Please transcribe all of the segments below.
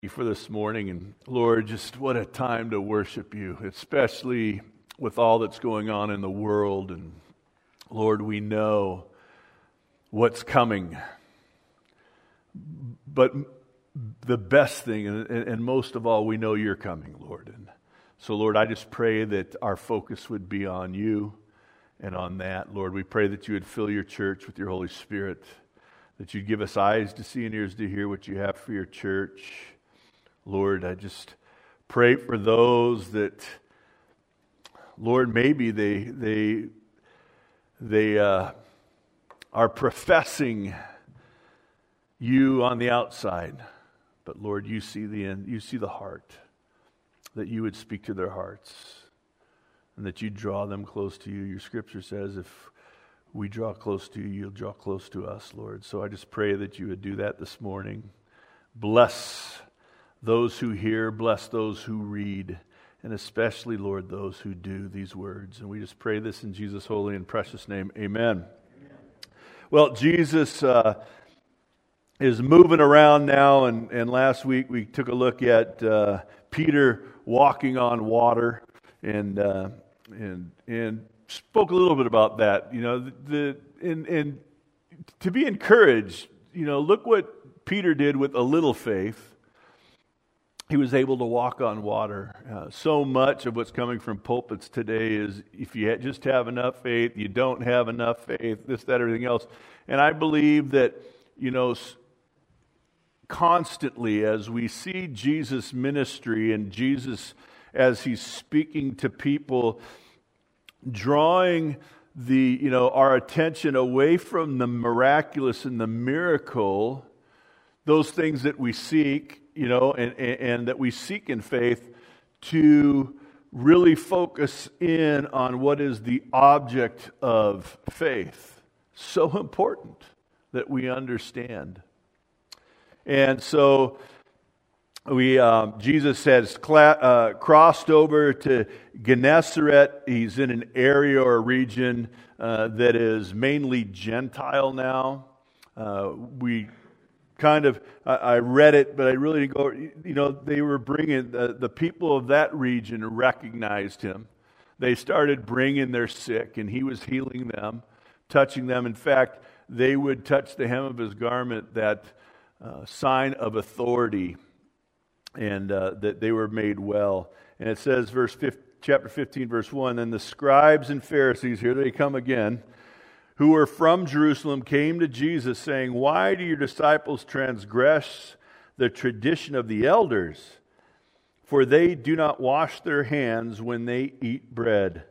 you for this morning. And Lord, just what a time to worship you, especially with all that's going on in the world. And Lord, we know what's coming. But the best thing, and most of all, we know you're coming, Lord. And so, Lord, I just pray that our focus would be on you and on that. Lord, we pray that you would fill your church with your Holy Spirit, that you'd give us eyes to see and ears to hear what you have for your church. Lord, I just pray for those that, Lord, maybe they are professing you on the outside, but Lord, you see the end, you see the heart, that you would speak to their hearts and that you draw them close to you. Your scripture says if we draw close to you, you'll draw close to us, Lord. So I just pray that you would do that this morning. Bless those who hear, bless those who read, and especially, Lord, those who do these words. And we just pray this in Jesus' holy and precious name. Amen. Well, Jesus is moving around now, and last week we took a look at Peter walking on water, and spoke a little bit about that. You know, and to be encouraged, you know, look what Peter did with a little faith. He was able to walk on water. So much of what's coming from pulpits today is if you just have enough faith, you don't have enough faith, this, that, everything else. And I believe that, you know, constantly as we see Jesus' ministry and Jesus as he's speaking to people, drawing our attention away from the miraculous and the miracle, those things that we seek, you know, and that we seek in faith, to really focus in on what is the object of faith. So important that we understand. And so Jesus has crossed over to Gennesaret. He's in an area or a region that is mainly Gentile now. I read it, but I really didn't go, you know, they were bringing, the people of that region recognized him. They started bringing their sick, and he was healing them, touching them. In fact, they would touch the hem of his garment, that sign of authority, and that they were made well. And it says, chapter 15, verse 1, "Then the scribes and Pharisees," here they come again, "who were from Jerusalem came to Jesus, saying, 'Why do your disciples transgress the tradition of the elders? For they do not wash their hands when they eat bread.'"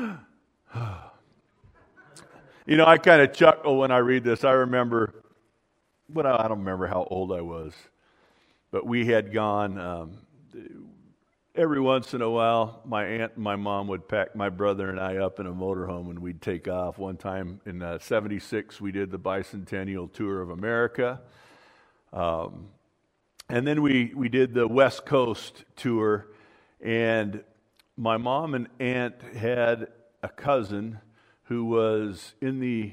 You know, I kind of chuckle when I read this. I remember, but I don't remember how old I was. But we had gone, every once in a while, my aunt and my mom would pack my brother and I up in a motorhome and we'd take off. One time in 76, we did the bicentennial tour of America. And then we did the West Coast tour. And my mom and aunt had a cousin who was in the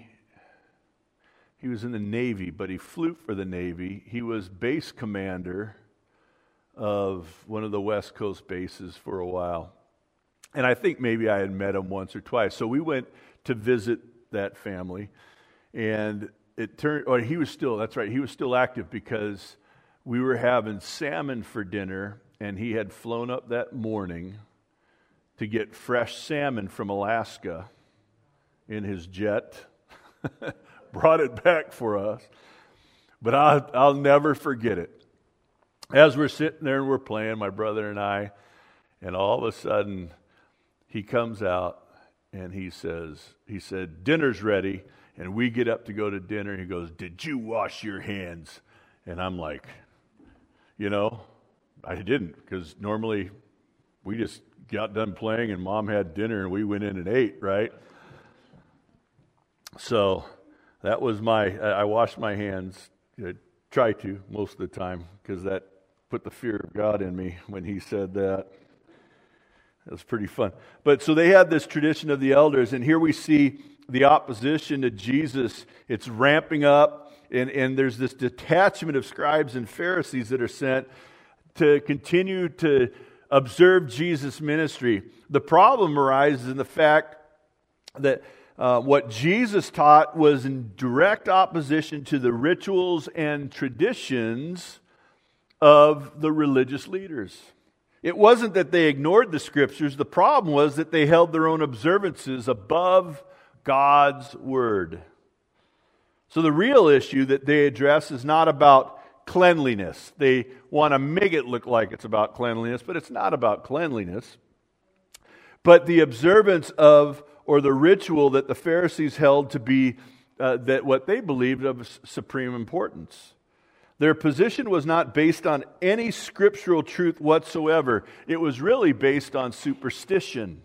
Navy, but he flew for the Navy. He was base commander of one of the West Coast bases for a while. And I think maybe I had met him once or twice. So we went to visit that family. And he was still active, because we were having salmon for dinner, and he had flown up that morning to get fresh salmon from Alaska in his jet. Brought it back for us. But I'll never forget it. As we're sitting there and we're playing, my brother and I, and all of a sudden he comes out and he said, "Dinner's ready." And we get up to go to dinner, and he goes, "Did you wash your hands?" And I'm like, you know, I didn't, because normally we just got done playing and Mom had dinner and we went in and ate, right? So that was I washed my hands. I try to most of the time, because that put the fear of God in me when he said that. It was pretty fun. But so they had this tradition of the elders, and here we see the opposition to Jesus. It's ramping up, and there's this detachment of scribes and Pharisees that are sent to continue to observe Jesus' ministry. The problem arises in the fact that what Jesus taught was in direct opposition to the rituals and traditions of the religious leaders. It wasn't that they ignored the Scriptures. The problem was that they held their own observances above God's Word. So the real issue that they address is not about cleanliness. They want to make it look like it's about cleanliness, but it's not about cleanliness. But the observance of, or the ritual that the Pharisees held to be that what they believed of supreme importance. Their position was not based on any scriptural truth whatsoever. It was really based on superstition.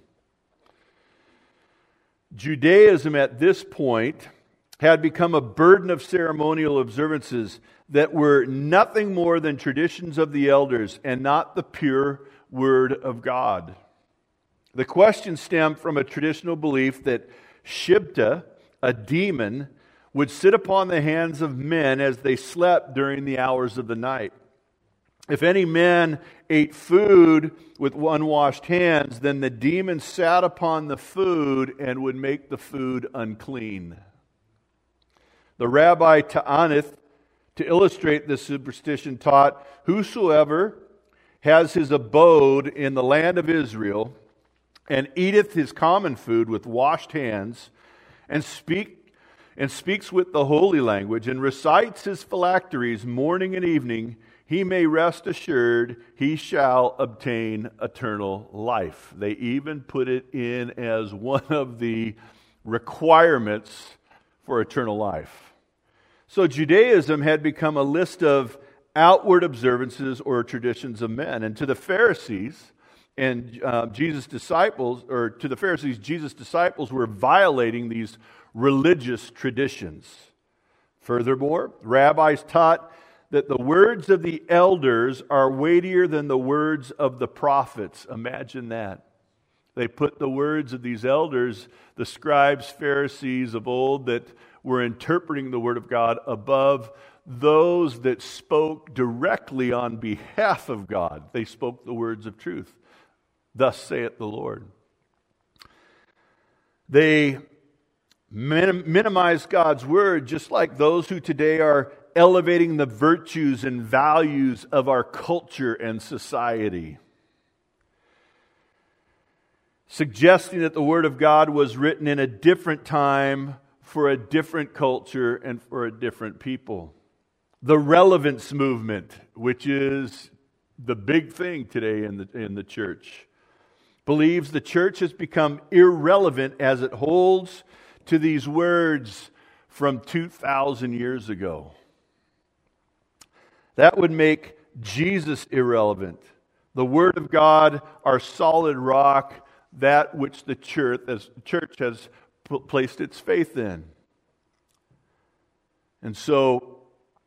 Judaism at this point had become a burden of ceremonial observances that were nothing more than traditions of the elders and not the pure Word of God. The question stemmed from a traditional belief that Shibta, a demon, would sit upon the hands of men as they slept during the hours of the night. If any man ate food with unwashed hands, then the demon sat upon the food and would make the food unclean. The rabbi Ta'anith, to illustrate this superstition, taught, "Whosoever has his abode in the land of Israel and eateth his common food with washed hands and speaks with the holy language and recites his phylacteries morning and evening, he may rest assured he shall obtain eternal life." They even put it in as one of the requirements for eternal life. So Judaism had become a list of outward observances or traditions of men. And to the Pharisees and Jesus' disciples were violating these religious traditions. Furthermore, rabbis taught that the words of the elders are weightier than the words of the prophets. Imagine that. They put the words of these elders, the scribes, Pharisees of old that were interpreting the Word of God, above those that spoke directly on behalf of God. They spoke the words of truth. Thus saith the Lord. They minimize God's Word, just like those who today are elevating the virtues and values of our culture and society, suggesting that the Word of God was written in a different time for a different culture and for a different people. The relevance movement, which is the big thing today in the church, believes the church has become irrelevant as it holds to these words from 2,000 years ago. That would make Jesus irrelevant. The Word of God, our solid rock, that which the church has placed its faith in. And so,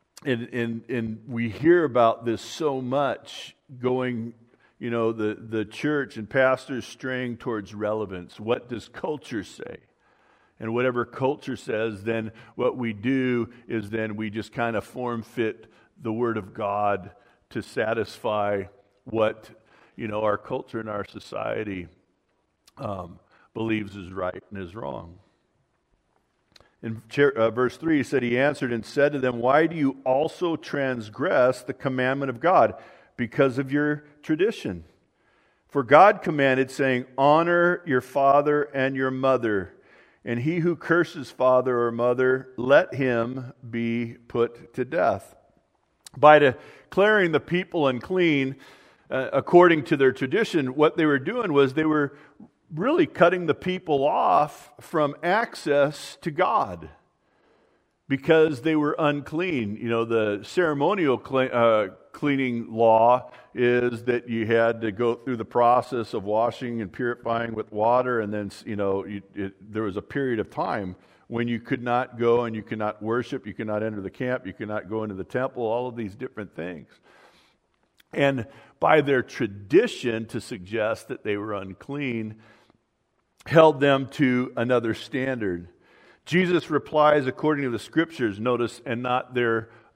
we hear about this so much going, the church and pastors straying towards relevance. What does culture say? And whatever culture says, then what we do is then we just kind of form fit the Word of God to satisfy what, our culture and our society believes is right and is wrong. In verse 3, he said, he answered and said to them, "Why do you also transgress the commandment of God? Because of your tradition. For God commanded, saying, honor your father and your mother, and he who curses father or mother, let him be put to death." By declaring the people unclean, according to their tradition, what they were doing was they were really cutting the people off from access to God because they were unclean. The ceremonial cleaning law is that you had to go through the process of washing and purifying with water, and then there was a period of time when you could not go and you could not worship, you could not enter the camp, you could not go into the temple, all of these different things. And by their tradition to suggest that they were unclean, held them to another standard. Jesus replies according to the Scriptures, notice, and not their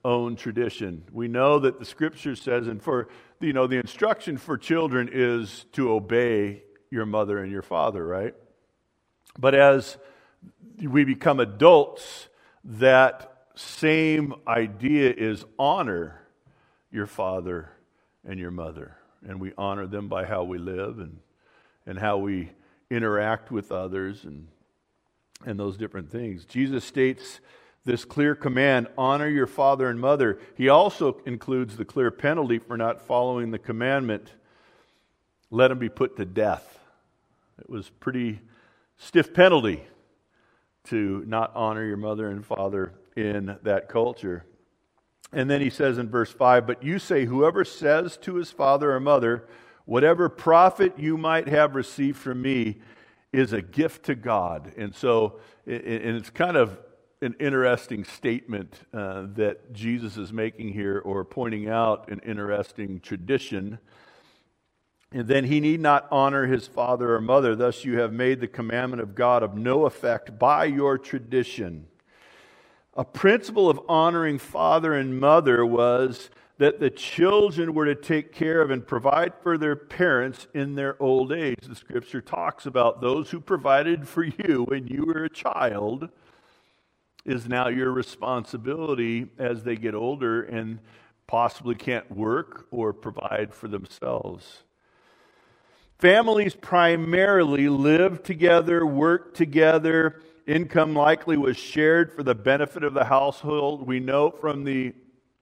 own tradition. We know that the Scripture says, and for the instruction for children is to obey your mother and your father, right? But as we become adults, that same idea is honor your father and your mother. And we honor them by how we live and how we interact with others and those different things. Jesus states this clear command, honor your father and mother. He also includes the clear penalty for not following the commandment, let him be put to death. It was pretty stiff penalty to not honor your mother and father in that culture. And then he says in verse 5, but you say, whoever says to his father or mother, whatever profit you might have received from me is a gift to God. And so, and it's kind of an interesting statement that Jesus is making here, or pointing out an interesting tradition. And then he need not honor his father or mother. Thus you have made the commandment of God of no effect by your tradition. A principle of honoring father and mother was that the children were to take care of and provide for their parents in their old age. The Scripture talks about those who provided for you when you were a child is now your responsibility as they get older and possibly can't work or provide for themselves. Families primarily lived together, worked together. Income likely was shared for the benefit of the household. We know from the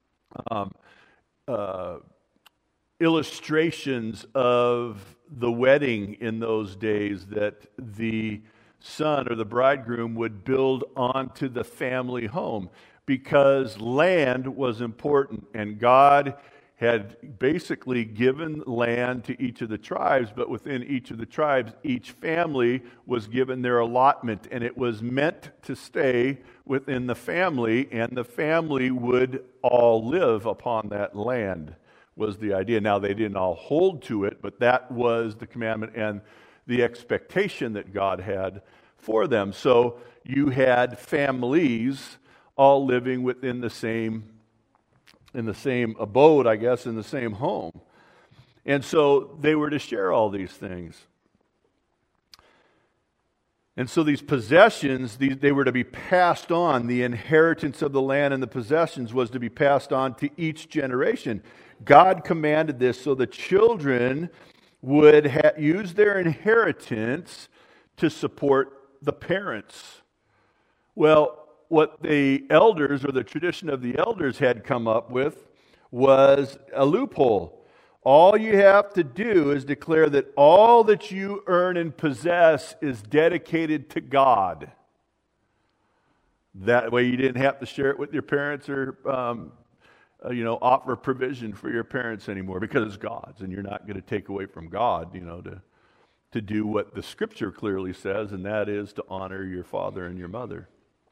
illustrations of the wedding in those days that the son or the bridegroom would build onto the family home because land was important, and God had basically given land to each of the tribes, but within each of the tribes, each family was given their allotment, and it was meant to stay within the family, and the family would all live upon that land, was the idea. Now, they didn't all hold to it, but that was the commandment and the expectation that God had for them. So you had families all living within the same abode, I guess, in the same home. And so they were to share all these things. And so these possessions, they were to be passed on. The inheritance of the land and the possessions was to be passed on to each generation. God commanded this so the children would use their inheritance to support the parents. Well, what the elders or the tradition of the elders had come up with was a loophole. All you have to do is declare that all that you earn and possess is dedicated to God. That way you didn't have to share it with your parents or offer provision for your parents anymore because it's God's, and you're not going to take away from God, to do what the Scripture clearly says, and that is to honor your father and your mother.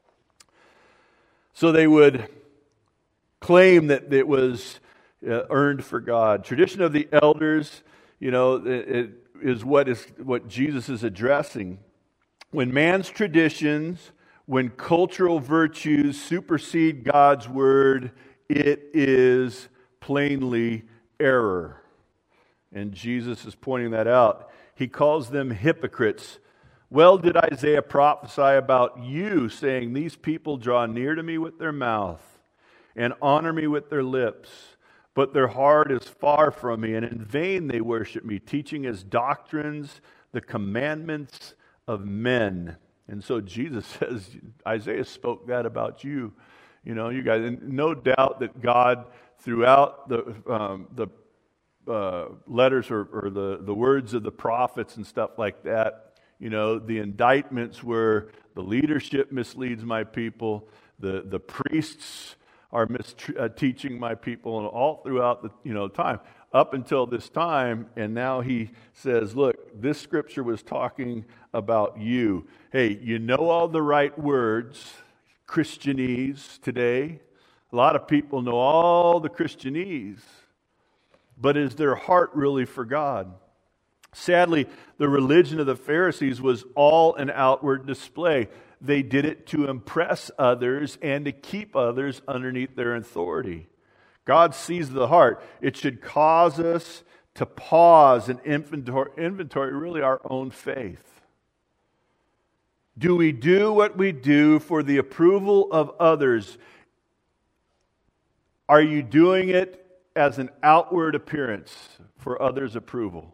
So they would claim that it was earned for God. Tradition of the elders, it is what Jesus is addressing. When man's traditions, when cultural virtues supersede God's word, it is plainly error. And Jesus is pointing that out. He calls them hypocrites. Well did Isaiah prophesy about you, saying, these people draw near to me with their mouth and honor me with their lips, but their heart is far from me, and in vain they worship me, teaching as doctrines the commandments of men. And so Jesus says, Isaiah spoke that about you. You guys, and no doubt that God, throughout the letters or the words of the prophets and stuff like that, the indictments were the leadership misleads my people, the priests are teaching my people, and all throughout the time up until this time. And now he says, look, this scripture was talking about you. Hey, all the right words, Christianese today. A lot of people know all the Christianese, but is their heart really for God? Sadly, the religion of the Pharisees was all an outward display. they did it to impress others and to keep others underneath their authority. God sees the heart. It should cause us to pause and inventory really our own faith. Do we do what we do for the approval of others? Are you doing it as an outward appearance for others' approval?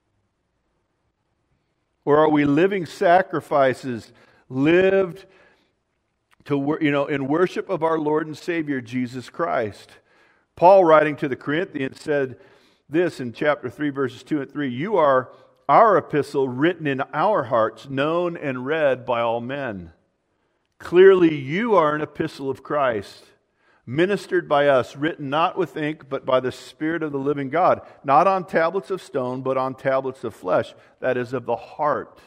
Or are we living sacrifices lived to, in worship of our Lord and Savior Jesus Christ? Paul, writing to the Corinthians, said this in chapter 3, verses 2 and 3, "You are our epistle written in our hearts, known and read by all men. Clearly you are an epistle of Christ, ministered by us, written not with ink, but by the Spirit of the living God, not on tablets of stone, but on tablets of flesh," that is, of the heart.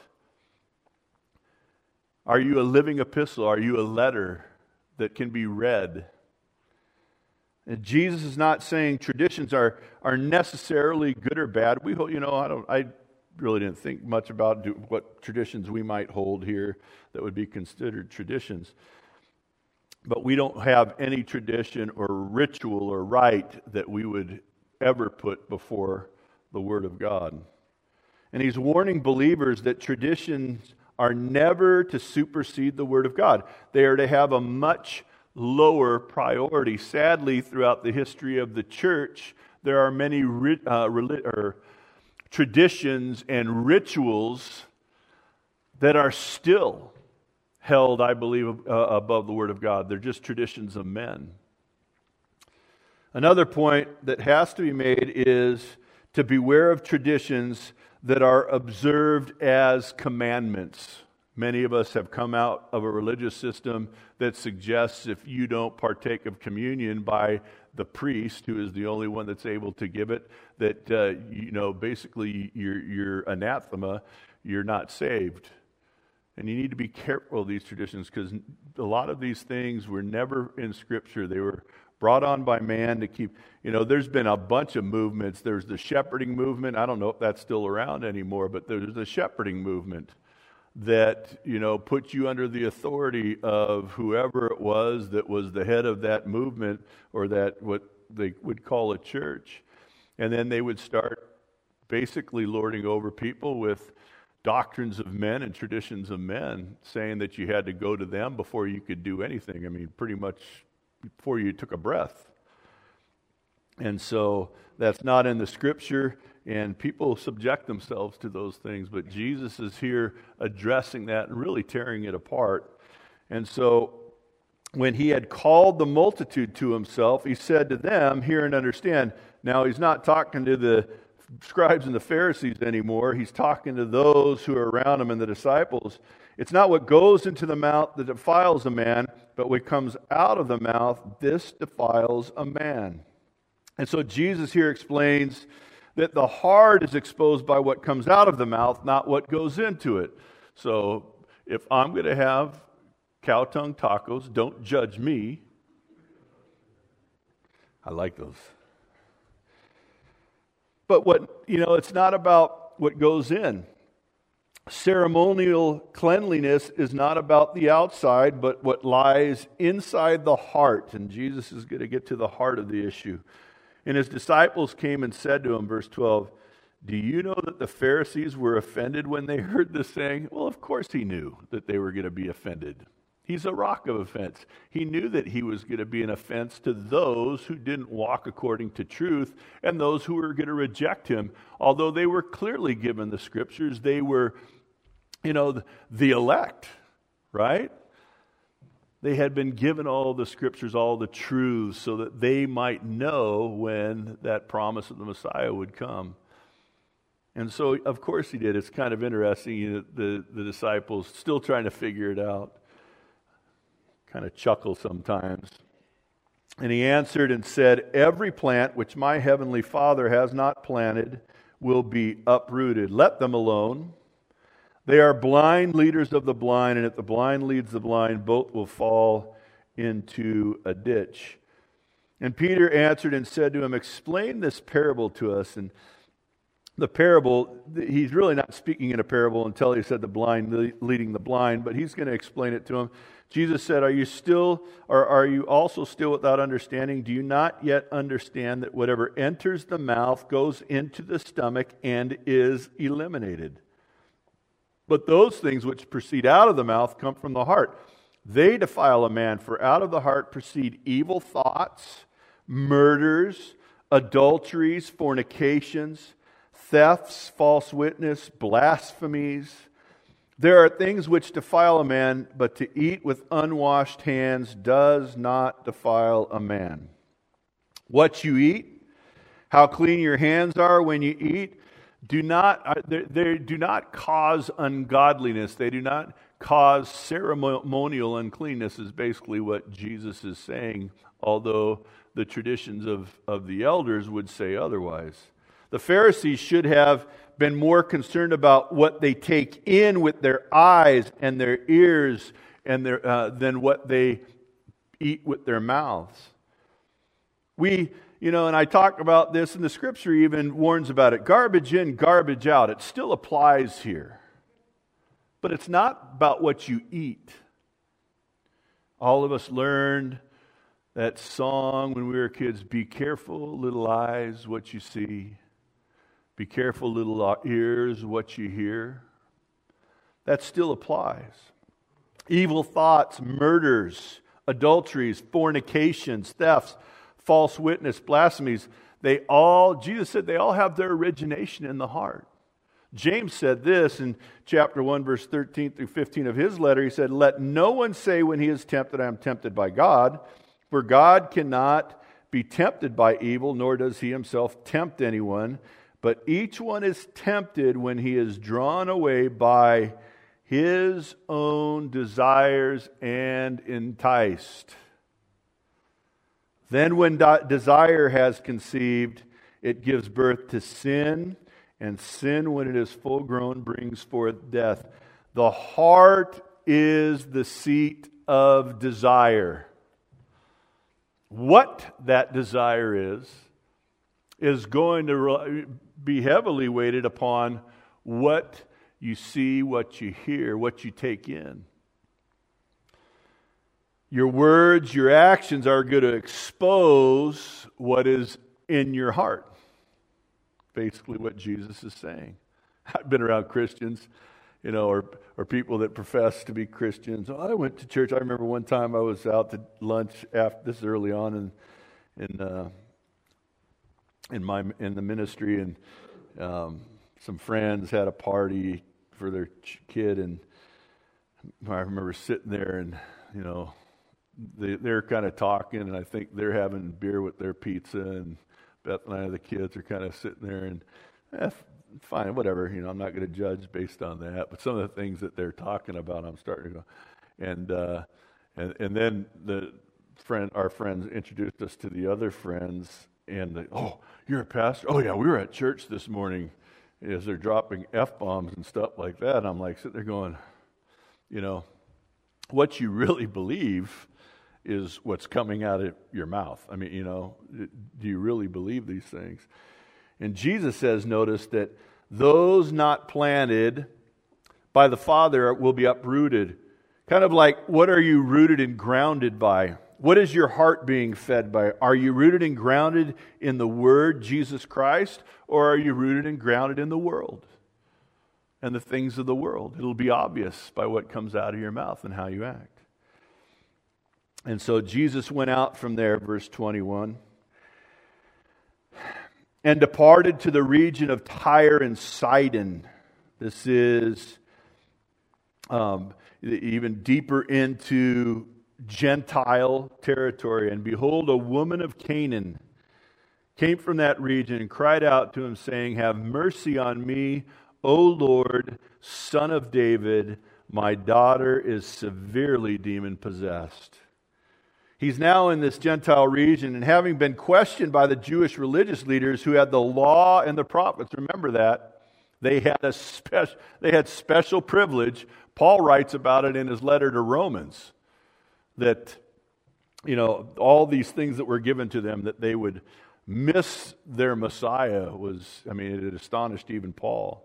Are you a living epistle? Are you a letter that can be read? And Jesus is not saying traditions are necessarily good or bad. We hope, I really didn't think much about what traditions we might hold here that would be considered traditions. But we don't have any tradition or ritual or rite that we would ever put before the Word of God. And he's warning believers that traditions are never to supersede the Word of God. They are to have a much lower priority. Sadly, throughout the history of the church, there are many traditions and rituals that are still held, I believe, above the Word of God. They're just traditions of men. Another point that has to be made is to beware of traditions that are observed as commandments. Many of us have come out of a religious system that suggests if you don't partake of communion by the priest, who is the only one that's able to give it, that basically you're anathema, you're not saved. And you need to be careful of these traditions, because a lot of these things were never in Scripture. They were brought on by man to keep, there's been a bunch of movements. There's the shepherding movement. I don't know if that's still around anymore, but there's the shepherding movement that, put you under the authority of whoever it was that was the head of that movement, or that what they would call a church. And then they would start basically lording over people with doctrines of men and traditions of men, saying that you had to go to them before you could do anything. I mean, pretty much before you took a breath. And so that's not in the Scripture, and people subject themselves to those things. But Jesus is here addressing that and really tearing it apart. And so when he had called the multitude to himself, he said to them, hear and understand. Now he's not talking to the scribes and the Pharisees anymore. He's talking to those who are around him and the disciples. It's not what goes into the mouth that defiles a man, but what comes out of the mouth, this defiles a man. And so Jesus here explains that the heart is exposed by what comes out of the mouth, not what goes into it. So if I'm going to have cow tongue tacos, don't judge me. I like those. But it's not about what goes in. Ceremonial cleanliness is not about the outside, but what lies inside the heart. And Jesus is going to get to the heart of the issue. And his disciples came and said to him, verse 12, "Do you know that the Pharisees were offended when they heard this saying?" Well, of course he knew that they were going to be offended. He's a rock of offense. He knew that he was going to be an offense to those who didn't walk according to truth and those who were going to reject him. Although they were clearly given the Scriptures, they were, the elect, right? They had been given all the Scriptures, all the truths, so that they might know when that promise of the Messiah would come. And so, of course he did. It's kind of interesting, the disciples still trying to figure it out. Kind of chuckle sometimes. And he answered and said, "Every plant which my heavenly Father has not planted will be uprooted. Let them alone. They are blind leaders of the blind, and if the blind leads the blind, both will fall into a ditch." And Peter answered and said to him, "Explain this parable to us." And the parable, he's really not speaking in a parable until he said the blind leading the blind, but he's going to explain it to him. Jesus said, are you also still without understanding? Do you not yet understand that whatever enters the mouth goes into the stomach and is eliminated? But those things which proceed out of the mouth come from the heart. They defile a man, for out of the heart proceed evil thoughts, murders, adulteries, fornications, thefts, false witness, blasphemies. There are things which defile a man, but to eat with unwashed hands does not defile a man. What you eat, how clean your hands are when you eat, they do not cause ungodliness. They do not cause ceremonial uncleanness, is basically what Jesus is saying, although the traditions of the elders would say otherwise. The Pharisees should have been more concerned about what they take in with their eyes and their ears and than what they eat with their mouths. And I talk about this, and the Scripture even warns about it. Garbage in, garbage out. It still applies here. But it's not about what you eat. All of us learned that song when we were kids, be careful, little eyes, what you see. Be careful, little ears, what you hear. That still applies. Evil thoughts, murders, adulteries, fornications, thefts, false witness, blasphemies, Jesus said they all have their origination in the heart. James said this in chapter 1, verse 13 through 15 of his letter. He said, let no one say when he is tempted, I am tempted by God. For God cannot be tempted by evil, nor does he himself tempt anyone. But each one is tempted when he is drawn away by his own desires and enticed. Then when desire has conceived, it gives birth to sin, and sin, when it is full grown, brings forth death. The heart is the seat of desire. What that desire is going to be heavily weighted upon what you see, what you hear, what you take in. Your words, your actions are going to expose what is in your heart. Basically what Jesus is saying. I've been around Christians, or people that profess to be Christians. Oh, I went to church. I remember one time I was out to lunch this is early on in the ministry, and some friends had a party for their kid, and I remember sitting there, and they're kind of talking, and I think they're having beer with their pizza, and Beth and I, the kids, are kind of sitting there, and fine, whatever. I'm not going to judge based on that. But some of the things that they're talking about, I'm starting to go. And then our friends introduced us to the other friends, and oh, you're a pastor? Oh yeah, we were at church this morning. As they're dropping F-bombs and stuff like that, and I'm like sitting there going, what you really believe is what's coming out of your mouth. I mean, do you really believe these things? And Jesus says, notice that those not planted by the Father will be uprooted. Kind of like, what are you rooted and grounded by? What is your heart being fed by? Are you rooted and grounded in the Word, Jesus Christ, or are you rooted and grounded in the world and the things of the world? It'll be obvious by what comes out of your mouth and how you act. And so Jesus went out from there, verse 21, and departed to the region of Tyre and Sidon. This is even deeper into Gentile territory. And behold, a woman of Canaan came from that region and cried out to him, saying, have mercy on me, O Lord, Son of David. My daughter is severely demon-possessed. He's now in this Gentile region, and having been questioned by the Jewish religious leaders who had the law and the prophets, remember that, they had special privilege. Paul writes about it in his letter to Romans, that all these things that were given to them, that they would miss their Messiah it astonished even Paul.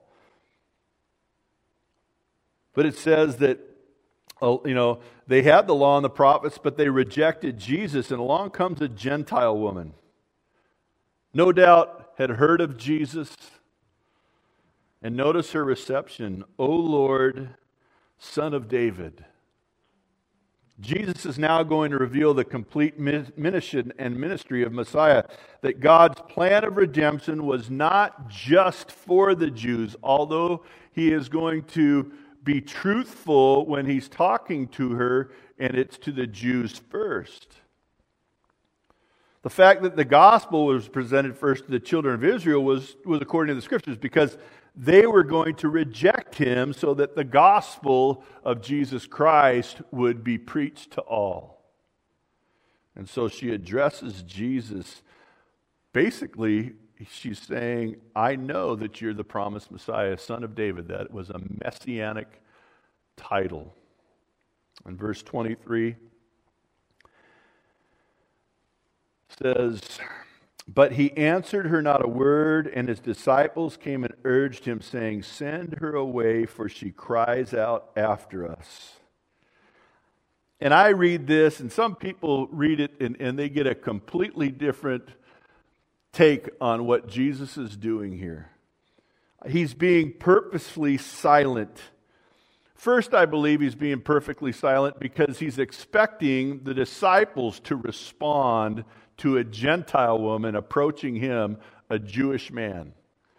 But it says that, they had the law and the prophets, but they rejected Jesus, and along comes a Gentile woman. No doubt had heard of Jesus. And notice her reception. O Lord, Son of David. Jesus is now going to reveal the complete mission and ministry of Messiah. That God's plan of redemption was not just for the Jews, although He is going to be truthful when He's talking to her, and it's to the Jews first. The fact that the gospel was presented first to the children of Israel was according to the Scriptures, because they were going to reject Him so that the gospel of Jesus Christ would be preached to all. And so she addresses Jesus. Basically, she's saying, I know that you're the promised Messiah, Son of David. That was a messianic title. In verse 23, says, but He answered her not a word, and His disciples came and urged Him, saying, send her away, for she cries out after us. And I read this, and some people read it, and they get a completely different take on what Jesus is doing here. He's being purposefully silent. First, I believe He's being perfectly silent because He's expecting the disciples to respond to a Gentile woman approaching Him, a Jewish man.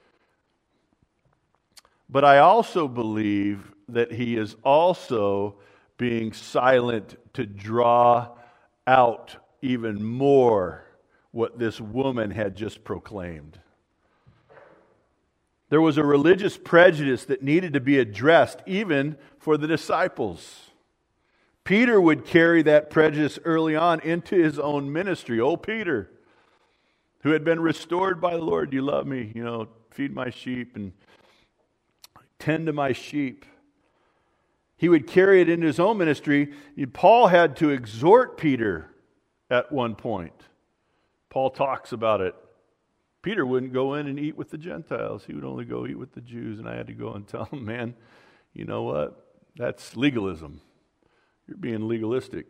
But I also believe that He is also being silent to draw out even more what this woman had just proclaimed. There was a religious prejudice that needed to be addressed even for the disciples. Peter would carry that prejudice early on into his own ministry. Oh, Peter, who had been restored by the Lord, you love me, feed my sheep and tend to my sheep. He would carry it into his own ministry. Paul had to exhort Peter at one point. Paul talks about it. Peter wouldn't go in and eat with the Gentiles. He would only go eat with the Jews. And I had to go and tell him, man, you know what? That's legalism. You're being legalistic.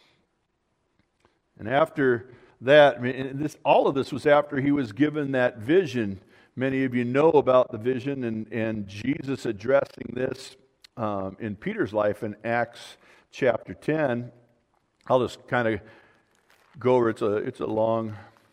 And after that, all of this was after he was given that vision. Many of you know about the vision and Jesus addressing this in Peter's life in Acts chapter 10. I'll just kind of go over. It's a long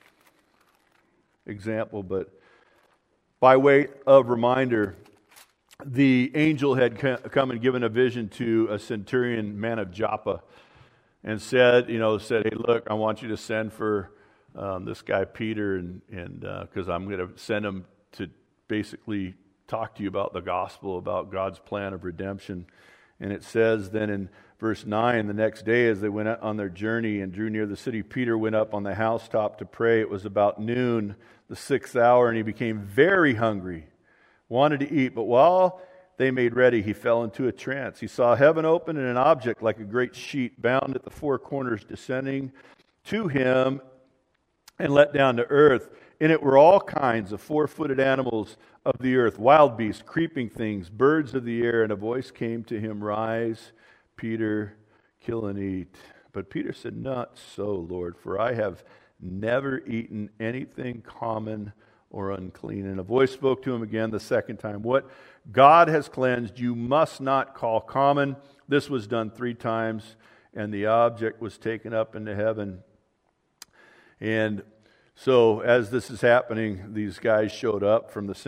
example, but by way of reminder, the angel had come and given a vision to a centurion, man of Joppa, and said, hey, look, I want you to send for this guy Peter, and because I'm going to send him to basically talk to you about the gospel, about God's plan of redemption. And it says then in verse 9, the next day as they went out on their journey and drew near the city, Peter went up on the housetop to pray. It was about noon, the 6th hour, and he became very hungry, wanted to eat. But while they made ready, he fell into a trance. He saw heaven open and an object like a great sheet bound at the four corners descending to him and let down to earth. In it were all kinds of four-footed animals of the earth, wild beasts, creeping things, birds of the air. And a voice came to him, rise, Peter, kill and eat. But Peter said, not so, Lord, for I have never eaten anything common or unclean. And a voice spoke to him again the second time, what God has cleansed, you must not call common. This was done 3 times, and the object was taken up into heaven. And so as this is happening, these guys showed up from the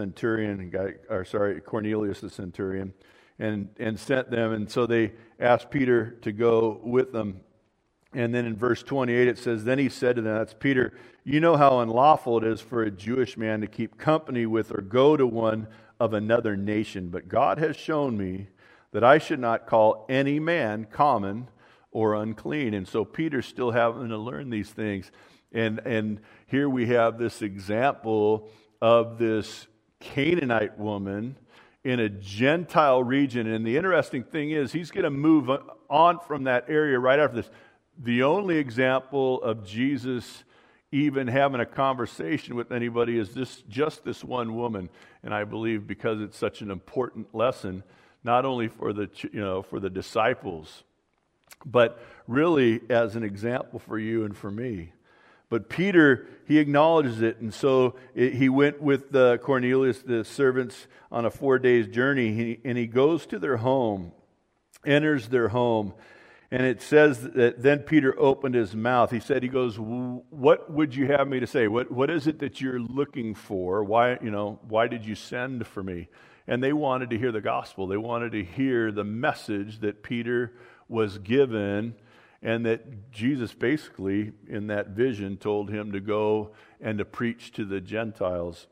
Cornelius the centurion, and sent them. And so they asked Peter to go with them. And then in verse 28 it says, then he said to them, that's Peter, you know how unlawful it is for a Jewish man to keep company with or go to one of another nation. But God has shown me that I should not call any man common or unclean. And so Peter's still having to learn these things. And here we have this example of this Canaanite woman in a Gentile region. And the interesting thing is, he's going to move on from that area right after this. The only example of Jesus even having a conversation with anybody as just this one woman. And I believe because it's such an important lesson, not only for the disciples, but really as an example for you and for me. But Peter, he acknowledges it, and so he went with Cornelius, the servants, on a 4-day journey, and he goes to their home, enters their home, and it says that then Peter opened his mouth. He goes, "What would you have me to say? What is it that you're looking for? Why did you send for me?" And they wanted to hear the gospel. They wanted to hear the message that Peter was given, and that Jesus basically, in that vision, told him to go and to preach to the Gentiles.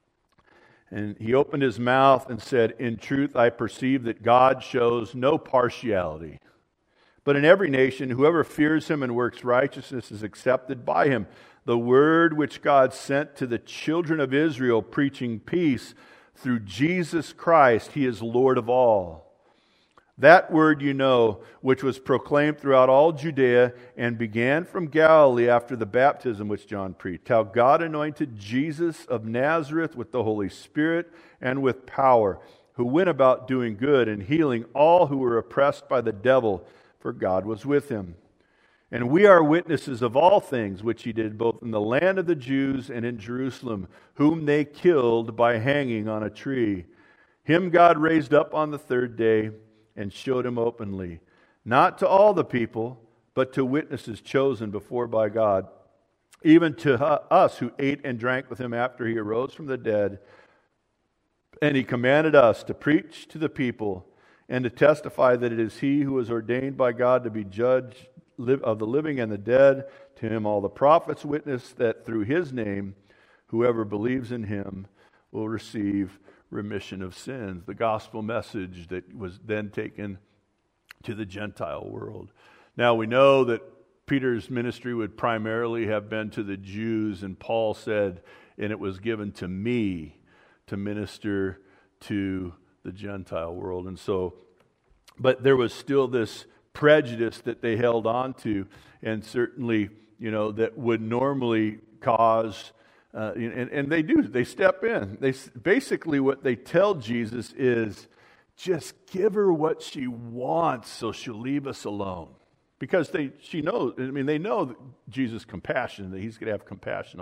And he opened his mouth and said, "In truth, I perceive that God shows no partiality. But in every nation, whoever fears him and works righteousness is accepted by him. The word which God sent to the children of Israel, preaching peace through Jesus Christ, he is Lord of all. That word you know, which was proclaimed throughout all Judea and began from Galilee after the baptism which John preached, how God anointed Jesus of Nazareth with the Holy Spirit and with power, who went about doing good and healing all who were oppressed by the devil, for God was with him. And we are witnesses of all things which he did, both in the land of the Jews and in Jerusalem, whom they killed by hanging on a tree. Him God raised up on the third day and showed him openly, not to all the people, but to witnesses chosen before by God, even to us who ate and drank with him after he arose from the dead. And he commanded us to preach to the people and to testify that it is he who is ordained by God to be judge of the living and the dead. To him all the prophets witness that through his name, whoever believes in him will receive remission of sins." The gospel message that was then taken to the Gentile world. Now we know that Peter's ministry would primarily have been to the Jews, and Paul said, "And it was given to me to minister to the Gentile world." And so, but there was still this prejudice that they held on to, and certainly, that would normally cause and they step in. Basically what they tell Jesus is, just give her what she wants so she'll leave us alone. Because they know that Jesus' compassion, that he's going to have compassion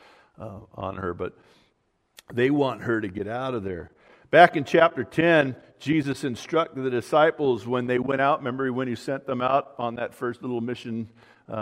on her, but they want her to get out of there. Back in chapter 10, Jesus instructed the disciples when they went out. Remember when he sent them out on that first little mission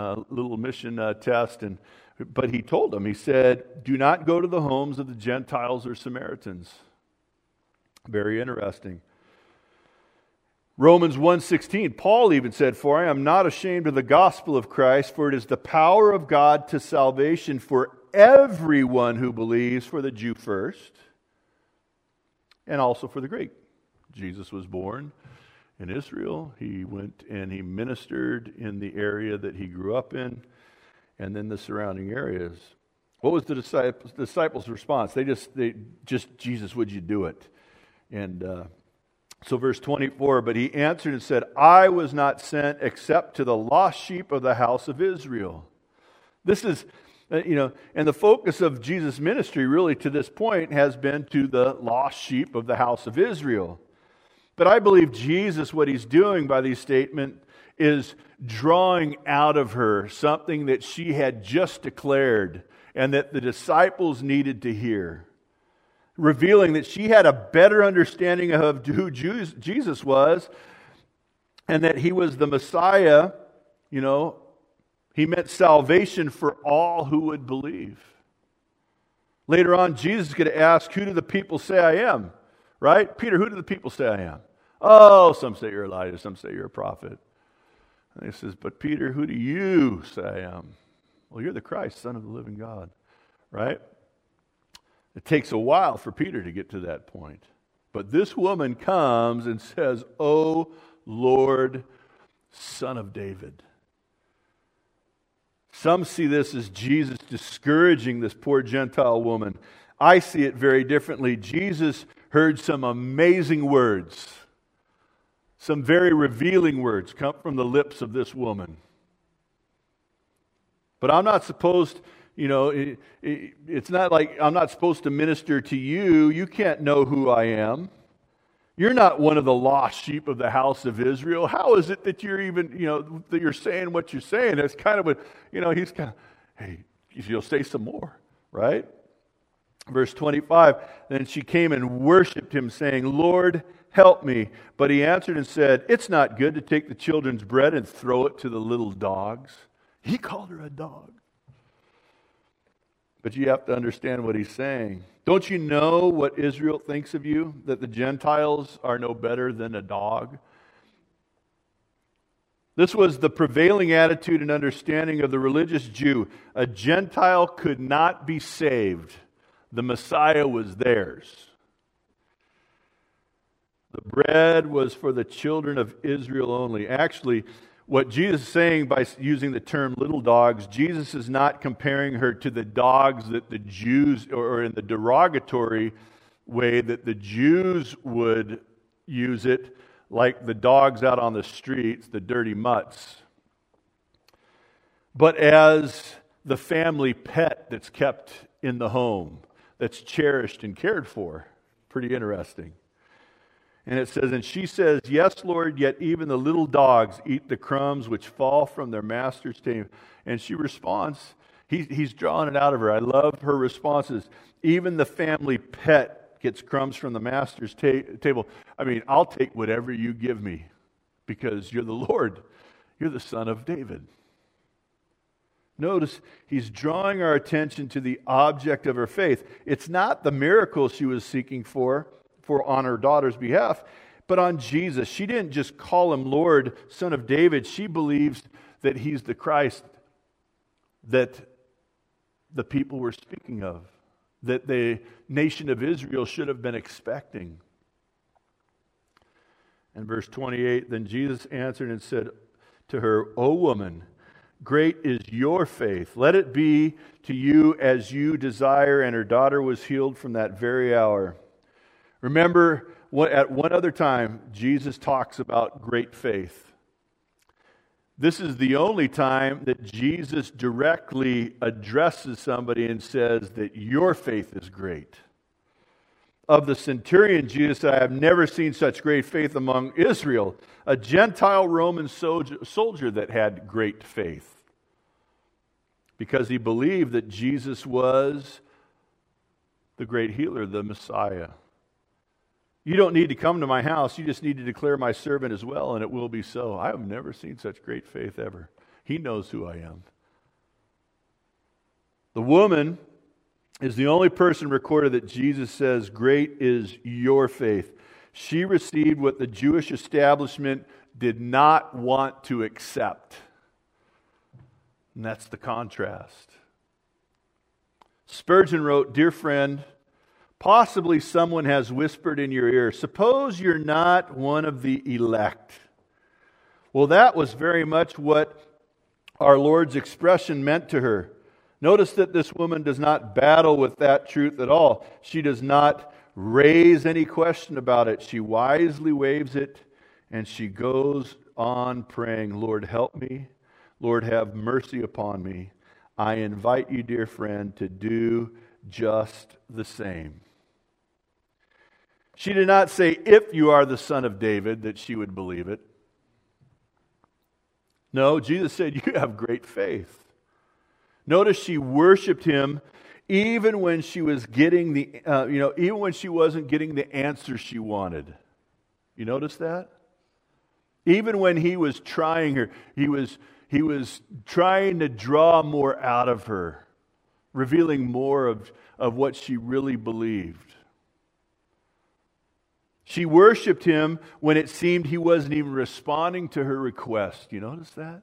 test, but he told them, he said, "Do not go to the homes of the Gentiles or Samaritans." Very interesting. Romans 1:16, Paul even said, "For I am not ashamed of the gospel of Christ, for it is the power of God to salvation for everyone who believes, for the Jew first, and also for the Greek." Jesus was born in Israel. He went and he ministered in the area that he grew up in, and then the surrounding areas. What was the disciples' response? They just, "Jesus, would you do it?" And so verse 24, "But he answered and said, I was not sent except to the lost sheep of the house of Israel." This is, and the focus of Jesus' ministry really to this point has been to the lost sheep of the house of Israel. But I believe Jesus, what he's doing by these statements, is drawing out of her something that she had just declared and that the disciples needed to hear. Revealing that she had a better understanding of who Jesus was, and that he was the Messiah. He meant salvation for all who would believe. Later on, Jesus is going to ask, "Who do the people say I am?" Right? "Peter, who do the people say I am?" "Oh, some say you're Elijah, some say you're a prophet." And he says, "But Peter, who do you say I am?" "Well, you're the Christ, Son of the living God." Right? It takes a while for Peter to get to that point. But this woman comes and says, "O Lord, Son of David." Some see this as Jesus discouraging this poor Gentile woman. I see it very differently. Jesus heard some amazing words. Some very revealing words come from the lips of this woman. But I'm not supposed it's not like I'm not supposed to minister to you. You can't know who I am. You're not one of the lost sheep of the house of Israel. How is it that you're even, that you're saying what you're saying? It's kind of he's kind of, hey, you'll say some more, right? Verse 25, then she came and worshiped him, saying, Lord, help me. But he answered and said, it's not good to take the children's bread and throw it to the little dogs. He called her a dog. But you have to understand what he's saying. Don't you know what Israel thinks of you? That the Gentiles are no better than a dog? This was the prevailing attitude and understanding of the religious Jew. A Gentile could not be saved. The Messiah was theirs. The bread was for the children of Israel only. Actually, what Jesus is saying by using the term little dogs, Jesus is not comparing her to the dogs that the Jews, or in the derogatory way that the Jews would use it, like the dogs out on the streets, the dirty mutts, but as the family pet that's kept in the home, that's cherished and cared for. Pretty interesting. And it says, and she says, yes, Lord, yet even the little dogs eat the crumbs which fall from their master's table. And she responds, he's drawing it out of her. I love her responses. Even the family pet gets crumbs from the master's table. I mean, I'll take whatever you give me because you're the Lord. You're the Son of David. Notice he's drawing our attention to the object of her faith. It's not the miracle she was seeking for on her daughter's behalf, but on Jesus. She didn't just call him Lord, Son of David. She believes that he's the Christ that the people were speaking of, that the nation of Israel should have been expecting. And verse 28, then Jesus answered and said to her, O woman, great is your faith. Let it be to you as you desire. And her daughter was healed from that very hour. Remember, at one other time, Jesus talks about great faith. This is the only time that Jesus directly addresses somebody and says that your faith is great. Of the centurion, Jesus said, I have never seen such great faith among Israel, a Gentile Roman soldier that had great faith, because he believed that Jesus was the great healer, the Messiah. You don't need to come to my house. You just need to declare my servant as well, and it will be so. I have never seen such great faith ever. He knows who I am. The woman is the only person recorded that Jesus says, great is your faith. She received what the Jewish establishment did not want to accept. And that's the contrast. Spurgeon wrote, dear friend, possibly someone has whispered in your ear, suppose you're not one of the elect. Well, that was very much what our Lord's expression meant to her. Notice that this woman does not battle with that truth at all. She does not raise any question about it. She wisely waives it, and she goes on praying, Lord, help me. Lord, have mercy upon me. I invite you, dear friend, to do just the same. She did not say, if you are the Son of David, that she would believe it. No, Jesus said, you have great faith. Notice she worshiped him even when she was getting even when she wasn't getting the answer she wanted. You notice that? Even when he was trying her, he was trying to draw more out of her, revealing more of what she really believed. She worshiped him when it seemed he wasn't even responding to her request. You notice that?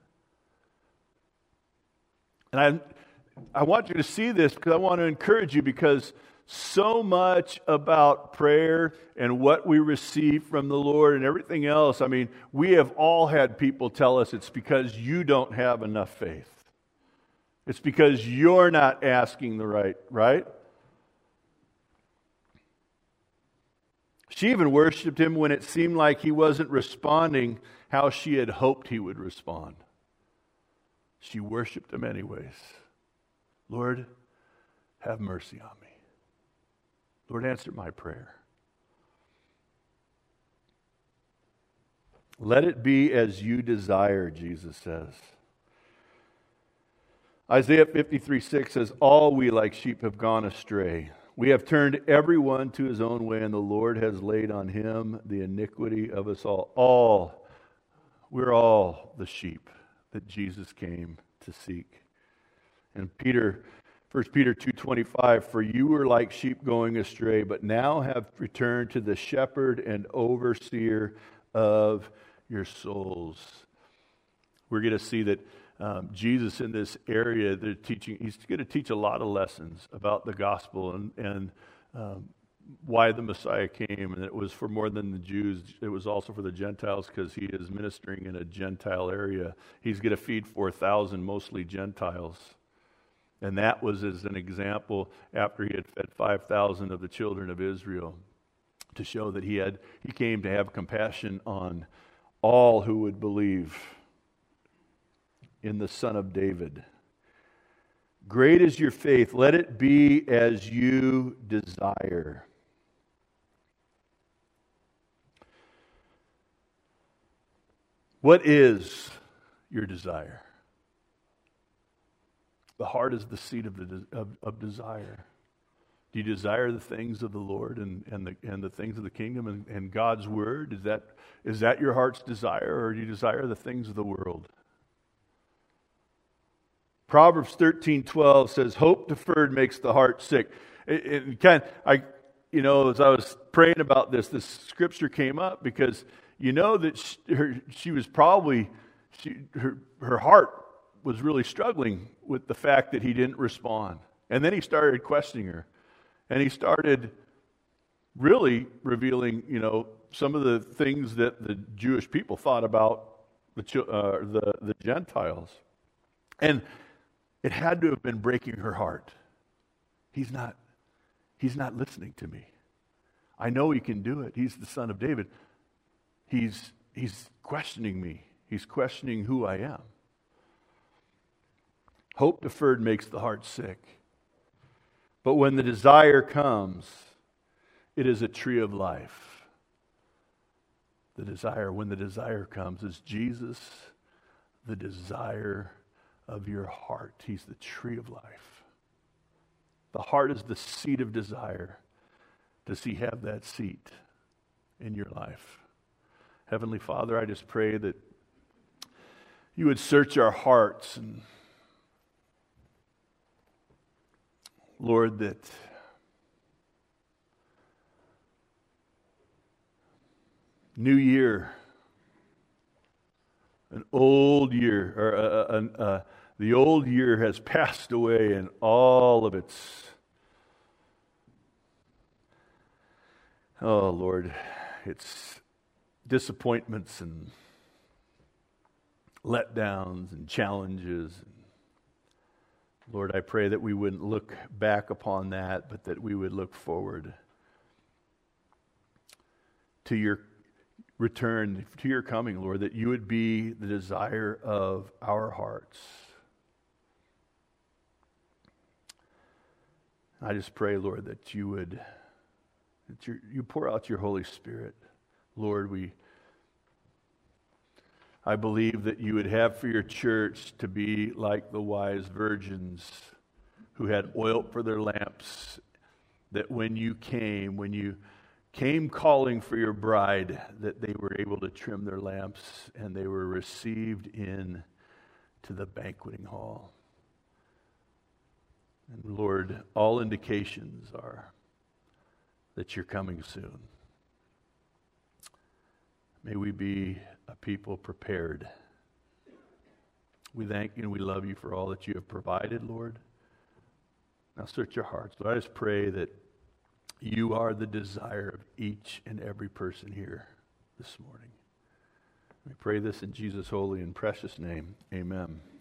And I want you to see this because I want to encourage you, because so much about prayer and what we receive from the Lord and everything else, I mean, we have all had people tell us it's because you don't have enough faith. It's because you're not asking the right? She even worshiped him when it seemed like he wasn't responding how she had hoped he would respond. She worshiped him anyways. Lord, have mercy on me. Lord, answer my prayer. Let it be as you desire, Jesus says. Isaiah 53:6 says, all we like sheep have gone astray. We have turned everyone to his own way, and the Lord has laid on him the iniquity of us all. We're all the sheep that Jesus came to seek. And 1 Peter 2:25, for you were like sheep going astray, but now have returned to the shepherd and overseer of your souls. We're going to see that Jesus in this area, he's going to teach a lot of lessons about the gospel and why the Messiah came. And it was for more than the Jews. It was also for the Gentiles because he is ministering in a Gentile area. He's going to feed 4,000, mostly Gentiles. And that was as an example after he had fed 5,000 of the children of Israel, to show that he came to have compassion on all who would believe in the Son of David. Great is your faith. Let it be as you desire. What is your desire? The heart is the seat of desire. Do you desire the things of the Lord and the things of the kingdom and God's word? Is that your heart's desire, or do you desire the things of the world? Proverbs 13:12 says, "Hope deferred makes the heart sick." As I was praying about this scripture came up because you know that she was probably her heart was really struggling with the fact that he didn't respond, and then he started questioning her, and he started really revealing, some of the things that the Jewish people thought about the Gentiles, and it had to have been breaking her heart. He's not listening to me. I know he can do it. He's the Son of David. He's questioning me. He's questioning who I am. Hope deferred makes the heart sick. But when the desire comes, it is a tree of life. When the desire comes, is Jesus the desire of your heart? He's the tree of life. The heart is the seat of desire. Does he have that seat in your life? Heavenly Father, I just pray that you would search our hearts, and Lord, that new year, an old year, or the old year has passed away, and all of its, Lord, its disappointments and letdowns and challenges. Lord, I pray that we wouldn't look back upon that, but that we would look forward to your return, to your coming, Lord, that you would be the desire of our hearts. I just pray, Lord, that you pour out your Holy Spirit. Lord, I believe that you would have for your church to be like the wise virgins who had oil for their lamps, that when you came calling for your bride, that they were able to trim their lamps and they were received in to the banqueting hall. And Lord, all indications are that you're coming soon. May we be a people prepared. We thank you and we love you for all that you have provided, Lord. Now search your hearts. Lord, I just pray that you are the desire of each and every person here this morning. We pray this in Jesus' holy and precious name. Amen.